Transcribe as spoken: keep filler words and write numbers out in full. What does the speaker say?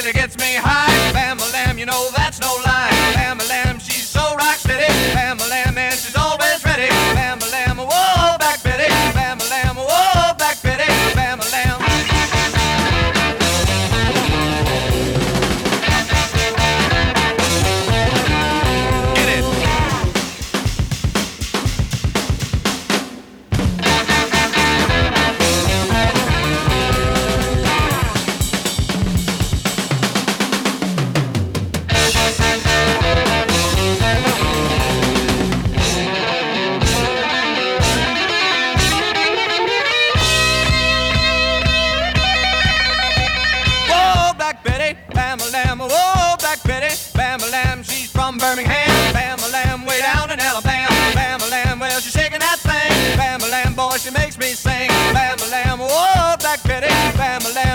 really gets me high. Bam-a-lam, you know that's no lie. Bam-a-lam, she's so rock steady. Bam-a-lam, and she's always ready. Bam-a-lam, whoa, back Betty. Bam-a-lam, whoa, back Betty. Bam-a-lam. Get it. Bam-a-lam, whoa, Black Betty. Bam-a-lam, she's from Birmingham. Bam-a-lam, way down in Alabama. Bam-a-lam, well, she's shaking that thing. Bam-a-lam, boy, she makes me sing. Bam-a-lam, whoa, Black Betty. Bam-a-lam.